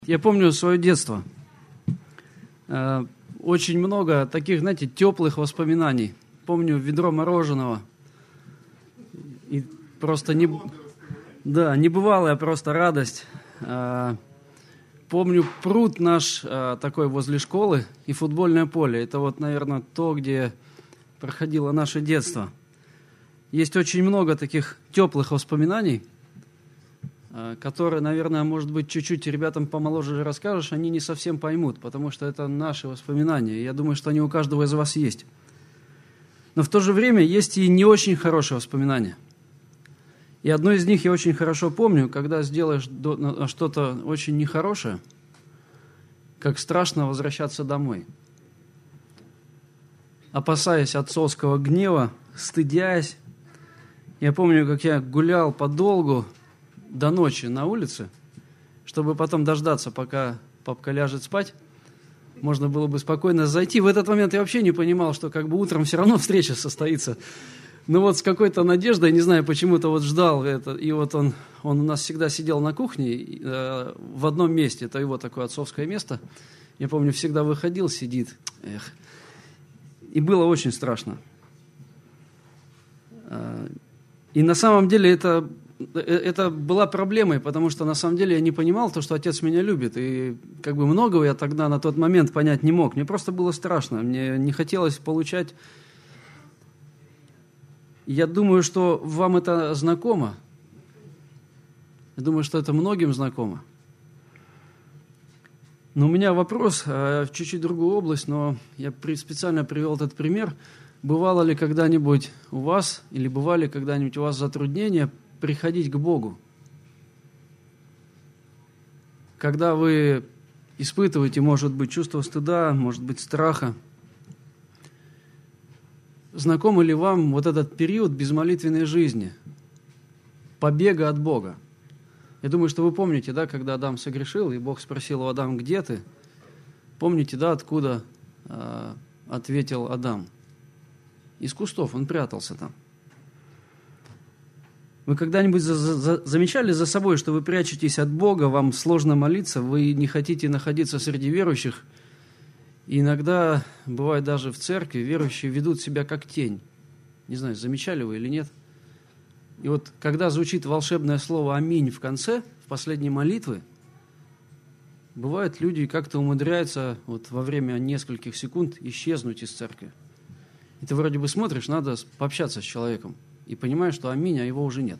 Я помню свое детство. Очень много таких, знаете, теплых воспоминаний. Помню ведро мороженого. И просто небывалая просто радость. Помню пруд наш такой возле школы и футбольное поле. Это вот, наверное, то, где проходило наше детство. Есть очень много таких теплых воспоминаний, которые, наверное, может быть, чуть-чуть ребятам помоложе расскажешь, они не совсем поймут, потому что это наши воспоминания. Я думаю, что они у каждого из вас есть. Но в то же время есть и не очень хорошие воспоминания. И одно из них я очень хорошо помню, когда сделаешь что-то очень нехорошее, как страшно возвращаться домой. Опасаясь отцовского гнева, стыдясь. Я помню, как я гулял подолгу до ночи на улице, чтобы потом дождаться, пока папка ляжет спать. Можно было бы спокойно зайти. В этот момент я вообще не понимал, что как бы утром все равно встреча состоится. Но вот с какой-то надеждой, не знаю, почему-то вот ждал это. И вот он у нас всегда сидел на кухне в одном месте. Это его такое отцовское место. Я помню, всегда выходил, сидит. И было очень страшно. И на самом деле это была проблемой, потому что на самом деле я не понимал то, что отец меня любит. И как бы многого я тогда на тот момент понять не мог. Мне просто было страшно. Мне не хотелось получать. Я думаю, что вам это знакомо. Я думаю, что это многим знакомо. Но у меня вопрос в чуть-чуть другую область, но я специально привел этот пример. Бывало ли когда-нибудь у вас, или бывали когда-нибудь у вас затруднения приходить к Богу? Когда вы испытываете, может быть, чувство стыда, может быть, страха, знакомы ли вам вот этот период безмолитвенной жизни, побега от Бога? Я думаю, что вы помните, да, когда Адам согрешил, и Бог спросил у Адама, где ты? Помните, да, откуда ответил Адам? Из кустов, он прятался там. Вы когда-нибудь замечали за собой, что вы прячетесь от Бога, вам сложно молиться, вы не хотите находиться среди верующих? И иногда, бывает даже в церкви, верующие ведут себя как тень. Не знаю, замечали вы или нет? И вот когда звучит волшебное слово «Аминь» в конце, в последней молитвы, бывает, люди как-то умудряются вот во время нескольких секунд исчезнуть из церкви. И ты вроде бы смотришь, надо пообщаться с человеком. И понимаешь, что аминь, а его уже нет.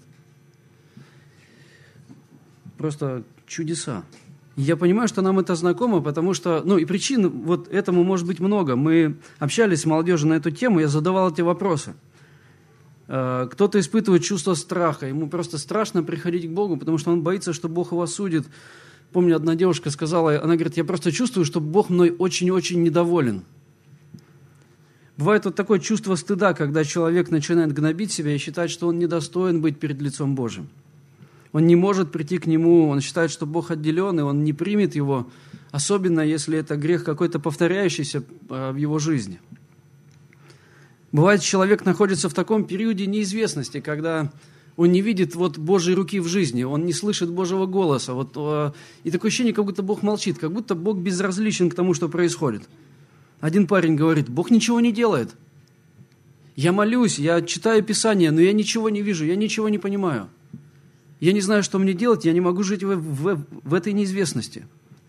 Просто чудеса. И я понимаю, что нам это знакомо, потому что, и причин вот этому может быть много. Мы общались с молодежью на эту тему, я задавал эти вопросы. Кто-то испытывает чувство страха, ему просто страшно приходить к Богу, потому что он боится, что Бог его осудит. Помню, одна девушка сказала, она говорит, я просто чувствую, что Бог мной очень-очень недоволен. Бывает вот такое чувство стыда, когда человек начинает гнобить себя и считать, что он недостоин быть перед лицом Божьим. Он не может прийти к Нему, он считает, что Бог отделен, и он не примет Его, особенно если это грех какой-то повторяющийся в его жизни. Бывает, человек находится в таком периоде неизвестности, когда он не видит Божьей руки в жизни, он не слышит Божьего голоса. И такое ощущение, как будто Бог молчит, как будто Бог безразличен к тому, что происходит. Один парень говорит, Бог ничего не делает. Я молюсь, я читаю Писание, но я ничего не вижу, я ничего не понимаю. Я не знаю, что мне делать, я не могу жить в этой неизвестности.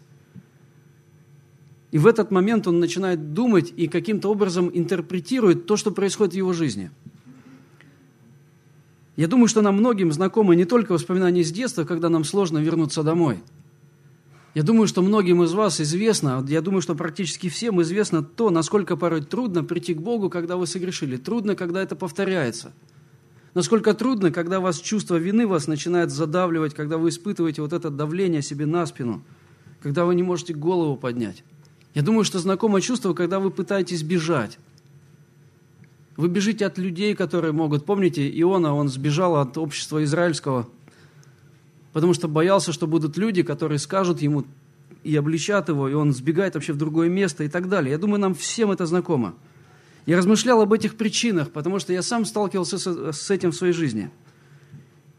И в этот момент он начинает думать и каким-то образом интерпретирует то, что происходит в его жизни. Я думаю, что нам многим знакомы не только воспоминания из детства, когда нам сложно вернуться домой. Я думаю, что многим из вас известно, я думаю, что практически всем известно то, насколько порой трудно прийти к Богу, когда вы согрешили. Трудно, когда это повторяется. Насколько трудно, когда вас чувство вины вас начинает задавливать, когда вы испытываете вот это давление себе на спину, когда вы не можете голову поднять. Я думаю, что знакомое чувство, когда вы пытаетесь бежать. Вы бежите от людей, которые могут. Помните, Иона, он сбежал от общества израильского, потому что боялся, что будут люди, которые скажут ему и обличат его, и он сбегает вообще в другое место и так далее. Я думаю, нам всем это знакомо. Я размышлял об этих причинах, потому что я сам сталкивался с этим в своей жизни.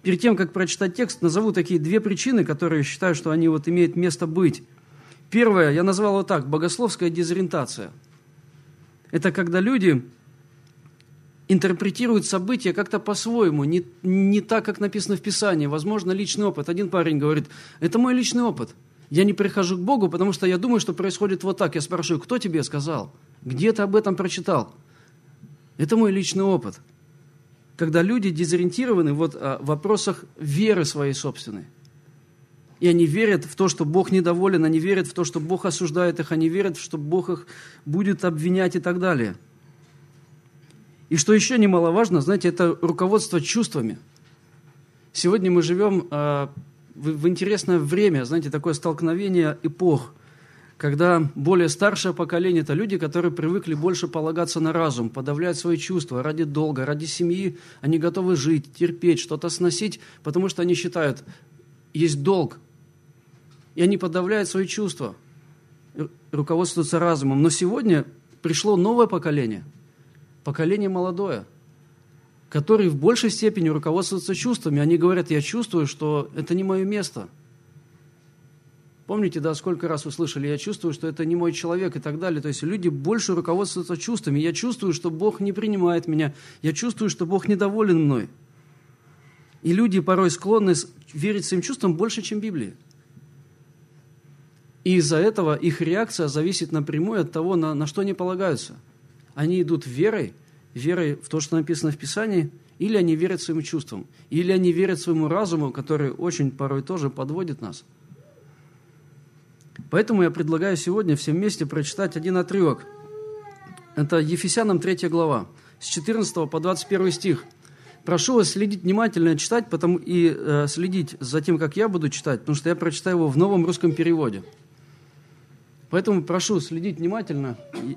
перед тем, как прочитать текст, назову такие две причины, которые считаю, что они вот имеют место быть. Первое, я назвал вот так, богословская дезориентация. Это когда люди интерпретируют события как-то по-своему, не так, как написано в Писании. Возможно, личный опыт. Один парень говорит, это мой личный опыт. Я не прихожу к Богу, потому что я думаю, что происходит вот так. Я спрашиваю, кто тебе сказал? Где ты об этом прочитал? Это мой личный опыт. Когда люди дезориентированы вот в вопросах веры своей собственной. И они верят в то, что Бог недоволен, они верят в то, что Бог осуждает их, они верят, что Бог их будет обвинять и так далее. И что еще немаловажно, знаете, это руководство чувствами. Сегодня мы живем в интересное время, знаете, такое столкновение эпох, когда более старшее поколение – это люди, которые привыкли больше полагаться на разум, подавлять свои чувства ради долга, ради семьи. Они готовы жить, терпеть, что-то сносить, потому что они считают, есть долг. И они подавляют свои чувства, руководствуются разумом. Но сегодня пришло новое поколение молодое, которые в большей степени руководствуются чувствами. Они говорят, я чувствую, что это не мое место. Помните, да, сколько раз вы слышали, я чувствую, что это не мой человек и так далее. То есть люди больше руководствуются чувствами. Я чувствую, что Бог не принимает меня. Я чувствую, что Бог недоволен мной. И люди порой склонны верить своим чувствам больше, чем Библии. И из-за этого их реакция зависит напрямую от того, на что они полагаются. Они идут верой в то, что написано в Писании, или они верят своим чувствам, или они верят своему разуму, который очень порой тоже подводит нас. Поэтому я предлагаю сегодня всем вместе прочитать один отрывок. Это Ефесянам 3 глава, с 14 по 21 стих. Прошу вас следить внимательно и читать, следить за тем, как я буду читать, потому что я прочитаю его в новом русском переводе. Поэтому прошу следить внимательно.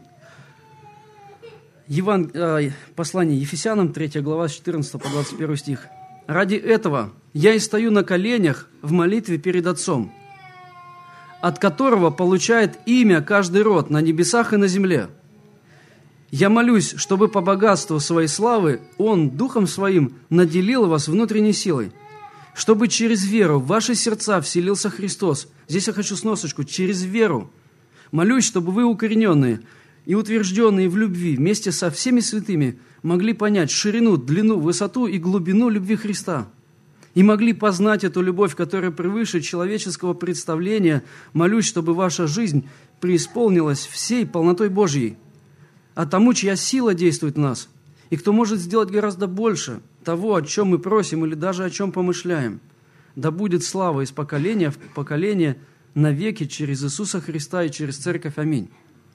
Послание Ефесянам, 3 глава, с 14 по 21 стих. «Ради этого я и стою на коленях в молитве перед Отцом, от которого получает имя каждый род на небесах и на земле. Я молюсь, чтобы по богатству своей славы Он Духом Своим наделил вас внутренней силой, чтобы через веру в ваши сердца вселился Христос». Здесь я хочу сносочку. «Через веру. Молюсь, чтобы вы, укорененные и утвержденные в любви, вместе со всеми святыми, могли понять ширину, длину, высоту и глубину любви Христа, и могли познать эту любовь, которая превыше человеческого представления. Молюсь, чтобы ваша жизнь преисполнилась всей полнотой Божьей, а тому, чья сила действует в нас, и кто может сделать гораздо больше того, о чем мы просим или даже о чем помышляем. Да будет слава из поколения в поколение навеки через Иисуса Христа и через Церковь. Аминь».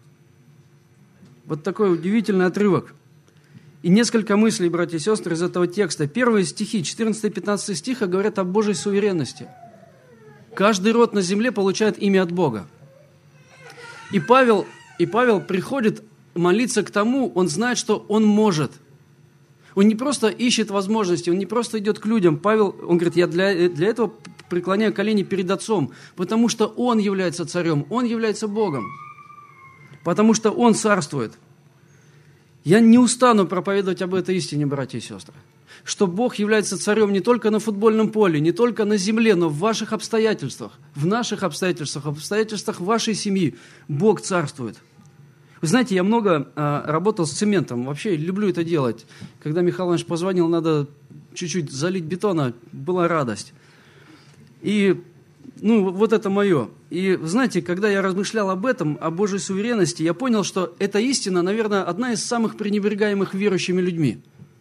Вот такой удивительный отрывок. И несколько мыслей, братья и сестры, из этого текста. Первые стихи, 14-15 стиха, говорят о Божьей суверенности. Каждый род на земле получает имя от Бога. И Павел приходит молиться к тому, он знает, что он может. Он не просто ищет возможности, он не просто идет к людям. Павел, он говорит, я для этого преклоняю колени перед Отцом, потому что Он является царем, Он является Богом, потому что Он царствует. Я не устану проповедовать об этой истине, братья и сестры, что Бог является царем не только на футбольном поле, не только на земле, но в ваших обстоятельствах, в наших обстоятельствах, в обстоятельствах вашей семьи. Бог царствует. Вы знаете, я много работал с цементом, вообще люблю это делать. Когда Михаил Иванович позвонил, надо чуть-чуть залить бетона, была радость. И, вот это мое. И, знаете, когда я размышлял об этом, о Божьей суверенности, я понял, что эта истина, наверное, одна из самых пренебрегаемых верующими людьми.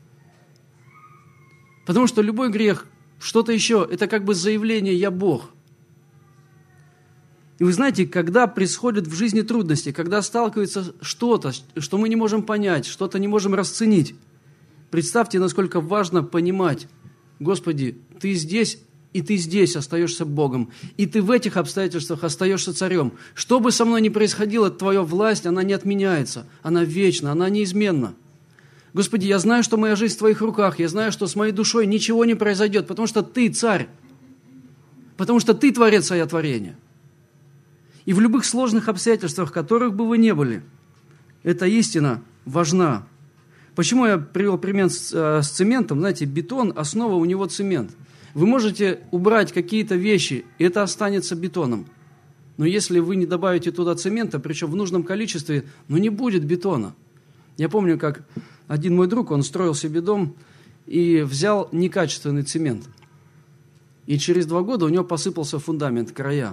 Потому что любой грех, что-то еще, это как бы заявление «я Бог». И вы знаете, когда происходят в жизни трудности, когда сталкивается что-то, что мы не можем понять, что-то не можем расценить, представьте, насколько важно понимать: Господи, Ты здесь, и Ты здесь остаешься Богом, и Ты в этих обстоятельствах остаешься царем. Что бы со мной ни происходило, Твоя власть, она не отменяется, она вечна, она неизменна. Господи, я знаю, что моя жизнь в Твоих руках, я знаю, что с моей душой ничего не произойдет, потому что Ты царь, потому что Ты творец, а я творение. И в любых сложных обстоятельствах, в которых бы вы ни были, эта истина важна. Почему я привел пример с цементом? Знаете, бетон, основа у него цемент. Вы можете убрать какие-то вещи, и это останется бетоном. Но если вы не добавите туда цемента, причем в нужном количестве, не будет бетона. Я помню, как один мой друг, он строил себе дом и взял некачественный цемент. И через 2 года у него посыпался фундамент, края.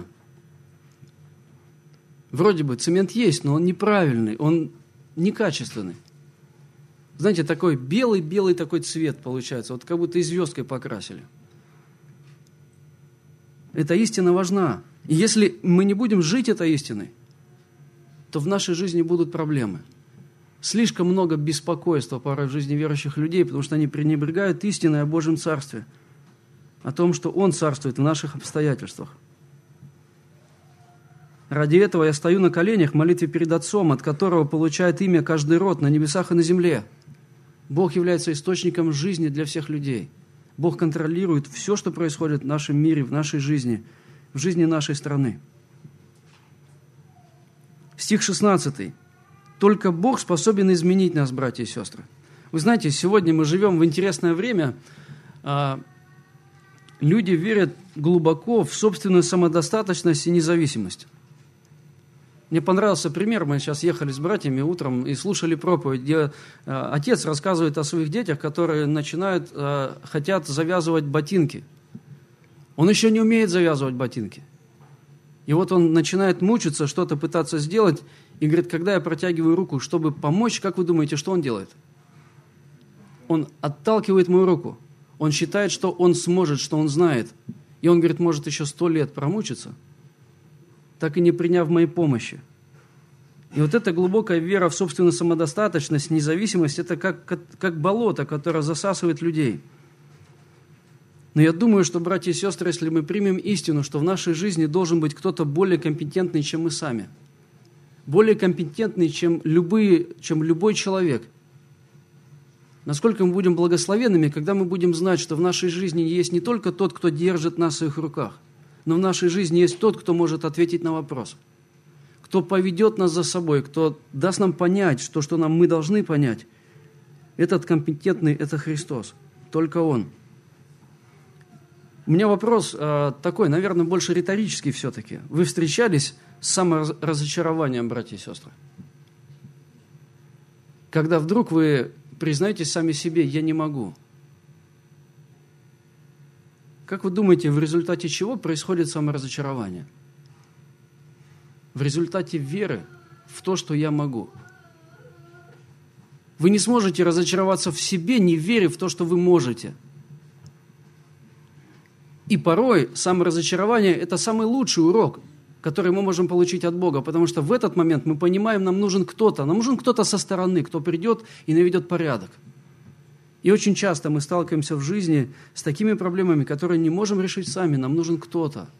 Вроде бы цемент есть, но он неправильный, он некачественный. Знаете, такой белый такой цвет получается, вот как будто и звездкой покрасили. Эта истина важна. И если мы не будем жить этой истиной, то в нашей жизни будут проблемы. Слишком много беспокойства порой в жизни верующих людей, потому что они пренебрегают истиной о Божьем Царстве, о том, что Он царствует в наших обстоятельствах. Ради этого я стою на коленях в молитве перед Отцом, от которого получает имя каждый род на небесах и на земле. Бог является источником жизни для всех людей. Бог контролирует все, что происходит в нашем мире, в нашей жизни, в жизни нашей страны. Стих 16. «Только Бог способен изменить нас, братья и сестры». Вы знаете, сегодня мы живем в интересное время. Люди верят глубоко в собственную самодостаточность и независимость. Мне понравился пример. Мы сейчас ехали с братьями утром и слушали проповедь, где отец рассказывает о своих детях, которые хотят завязывать ботинки. Он еще не умеет завязывать ботинки. И вот он начинает мучиться, что-то пытаться сделать, и говорит, когда я протягиваю руку, чтобы помочь, как вы думаете, что он делает? Он отталкивает мою руку. Он считает, что он сможет, что он знает. И он говорит, может еще 100 лет промучиться, так и не приняв моей помощи. И вот эта глубокая вера в собственную самодостаточность, независимость, это как болото, которое засасывает людей. Но я думаю, что, братья и сестры, если мы примем истину, что в нашей жизни должен быть кто-то более компетентный, чем мы сами, более компетентный, чем любой человек, насколько мы будем благословенными, когда мы будем знать, что в нашей жизни есть не только тот, кто держит нас в своих руках, но в нашей жизни есть тот, кто может ответить на вопрос, кто поведет нас за собой, кто даст нам понять, что мы должны понять. Этот компетентный – это Христос, только Он. У меня вопрос такой, наверное, больше риторический все-таки. Вы встречались с саморазочарованием, братья и сестры? Когда вдруг вы признаетесь сами себе «я не могу». Как вы думаете, в результате чего происходит саморазочарование? В результате веры в то, что я могу. Вы не сможете разочароваться в себе, не веря в то, что вы можете. И порой саморазочарование – это самый лучший урок, который мы можем получить от Бога, потому что в этот момент мы понимаем, нам нужен кто-то со стороны, кто придет и наведет порядок. И очень часто мы сталкиваемся в жизни с такими проблемами, которые не можем решить сами, нам нужен кто-то.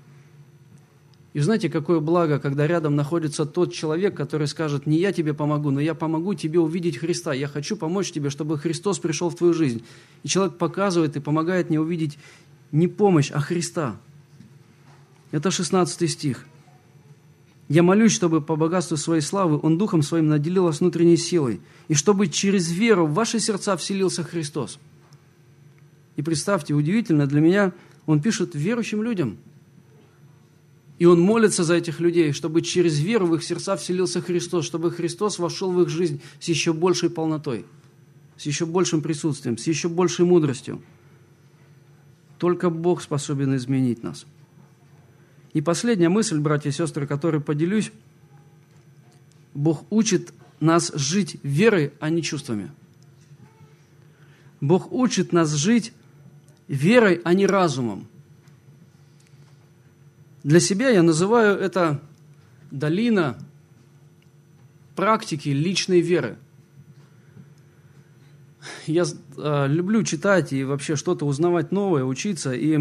И знаете, какое благо, когда рядом находится тот человек, который скажет, не я тебе помогу, но я помогу тебе увидеть Христа, я хочу помочь тебе, чтобы Христос пришел в твою жизнь. И человек показывает и помогает мне увидеть не помощь, а Христа. Это 16 стих. «Я молюсь, чтобы по богатству своей славы Он Духом Своим наделил вас внутренней силой, и чтобы через веру в ваши сердца вселился Христос». И представьте, удивительно для меня, он пишет верующим людям. И он молится за этих людей, чтобы через веру в их сердца вселился Христос, чтобы Христос вошел в их жизнь с еще большей полнотой, с еще большим присутствием, с еще большей мудростью. Только Бог способен изменить нас. И последняя мысль, братья и сестры, которой поделюсь. Бог учит нас жить верой, а не чувствами. Бог учит нас жить верой, а не разумом. Для себя я называю это долина практики личной веры. Я люблю читать и вообще что-то узнавать новое, учиться. И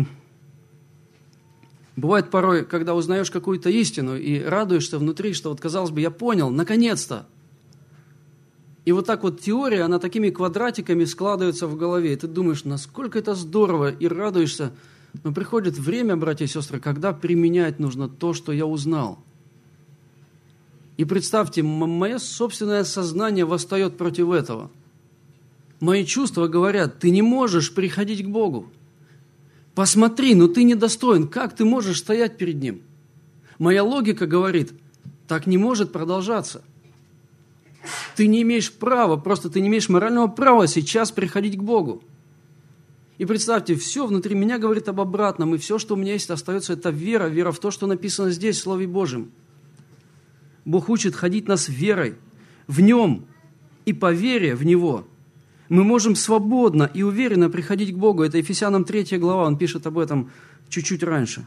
бывает порой, когда узнаешь какую-то истину и радуешься внутри, что вот, казалось бы, я понял, наконец-то. И вот так вот теория, она такими квадратиками складывается в голове. И ты думаешь, насколько это здорово, и радуешься. Но приходит время, братья и сестры, когда применять нужно то, что я узнал. И представьте, мое собственное сознание восстает против этого. Мои чувства говорят, ты не можешь приходить к Богу. Посмотри, но ты недостоин. Как ты можешь стоять перед Ним? Моя логика говорит, так не может продолжаться. Ты не имеешь права, просто ты не имеешь морального права сейчас приходить к Богу. И представьте, все внутри меня говорит об обратном, и все, что у меня есть, остается, это вера, вера в то, что написано здесь, в Слове Божьем. Бог учит ходить нас верой в Нем и по вере в Него. Мы можем свободно и уверенно приходить к Богу. Это Ефесянам 3 глава, он пишет об этом чуть-чуть раньше.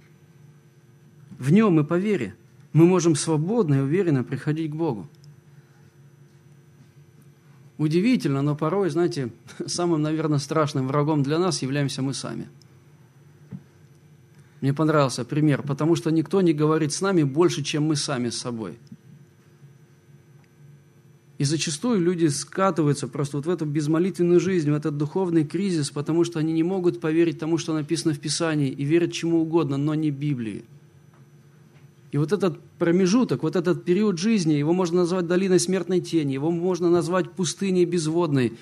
В Нем и по вере мы можем свободно и уверенно приходить к Богу. Удивительно, но порой, знаете, самым, наверное, страшным врагом для нас являемся мы сами. Мне понравился пример, потому что никто не говорит с нами больше, чем мы сами с собой. И зачастую люди скатываются просто вот в эту безмолитвенную жизнь, в этот духовный кризис, потому что они не могут поверить тому, что написано в Писании, и верят чему угодно, но не Библии. И вот этот промежуток, вот этот период жизни, его можно назвать долиной смертной тени, его можно назвать пустыней безводной,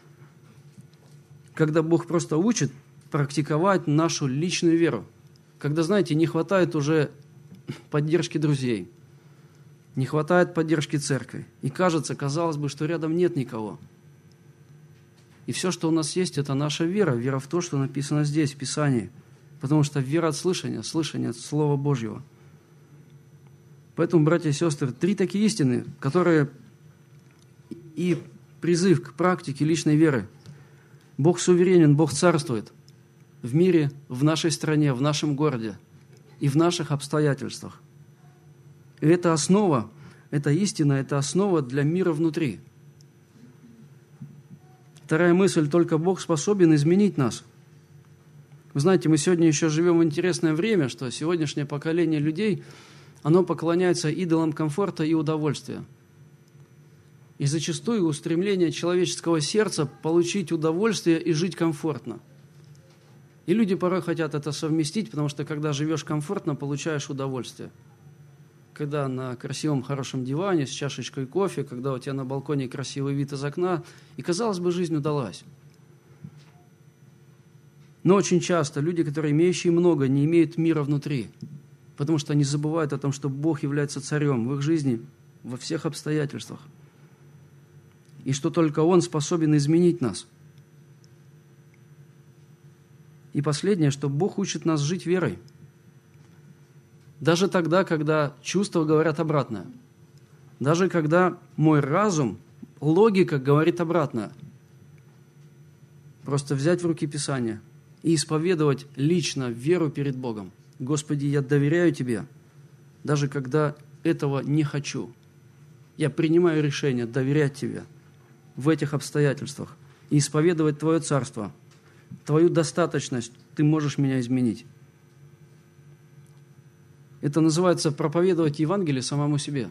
когда Бог просто учит практиковать нашу личную веру. Когда, знаете, не хватает уже поддержки друзей, не хватает поддержки церкви. И кажется, казалось бы, что рядом нет никого. И все, что у нас есть, это наша вера. Вера в то, что написано здесь, в Писании. Потому что вера от слышания, слышание от Слова Божьего. Поэтому, братья и сестры, 3 такие истины, которые и призыв к практике личной веры. Бог суверенен, Бог царствует в мире, в нашей стране, в нашем городе и в наших обстоятельствах. И это основа, это истина, это основа для мира внутри. Вторая мысль, только Бог способен изменить нас. Вы знаете, мы сегодня еще живем в интересное время, что сегодняшнее поколение людей, оно поклоняется идолам комфорта и удовольствия. И зачастую устремление человеческого сердца получить удовольствие и жить комфортно. И люди порой хотят это совместить, потому что когда живешь комфортно, получаешь удовольствие. Когда на красивом, хорошем диване с чашечкой кофе, когда у тебя на балконе красивый вид из окна, и, казалось бы, жизнь удалась. Но очень часто люди, которые имеющие много, не имеют мира внутри, потому что они забывают о том, что Бог является царем в их жизни во всех обстоятельствах, и что только Он способен изменить нас. И последнее, что Бог учит нас жить верой. Даже тогда, когда чувства говорят обратное. Даже когда мой разум, логика говорит обратное. Просто взять в руки Писание и исповедовать лично веру перед Богом. Господи, я доверяю Тебе, даже когда этого не хочу. Я принимаю решение доверять Тебе в этих обстоятельствах и исповедовать Твое царство, Твою достаточность. Ты можешь меня изменить. Это называется проповедовать Евангелие самому себе.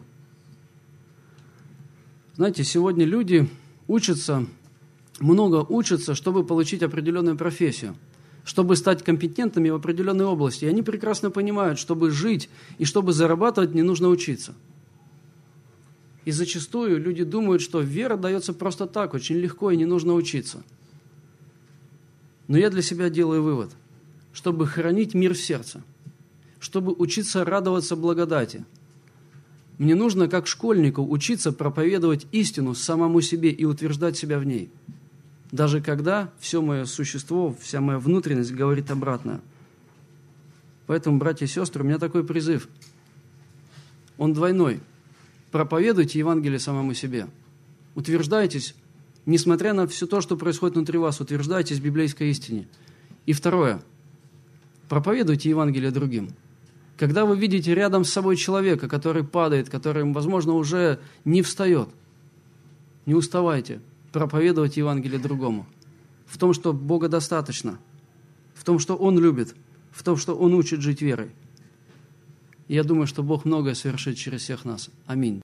Знаете, сегодня люди много учатся, чтобы получить определенную профессию, чтобы стать компетентными в определенной области. И они прекрасно понимают, чтобы жить и чтобы зарабатывать, не нужно учиться. И зачастую люди думают, что вера дается просто так, очень легко, и не нужно учиться. Но я для себя делаю вывод, чтобы хранить мир в сердце, чтобы учиться радоваться благодати, мне нужно, как школьнику, учиться проповедовать истину самому себе и утверждать себя в ней, даже когда все мое существо, вся моя внутренность говорит обратное. Поэтому, братья и сестры, у меня такой призыв. Он двойной. Проповедуйте Евангелие самому себе. Утверждайтесь, несмотря на все то, что происходит внутри вас, утверждайтесь в библейской истине. И второе. Проповедуйте Евангелие другим. Когда вы видите рядом с собой человека, который падает, который, возможно, уже не встает, не уставайте проповедовать Евангелие другому. В том, что Бога достаточно, в том, что Он любит, в том, что Он учит жить верой. И я думаю, что Бог многое совершит через всех нас. Аминь.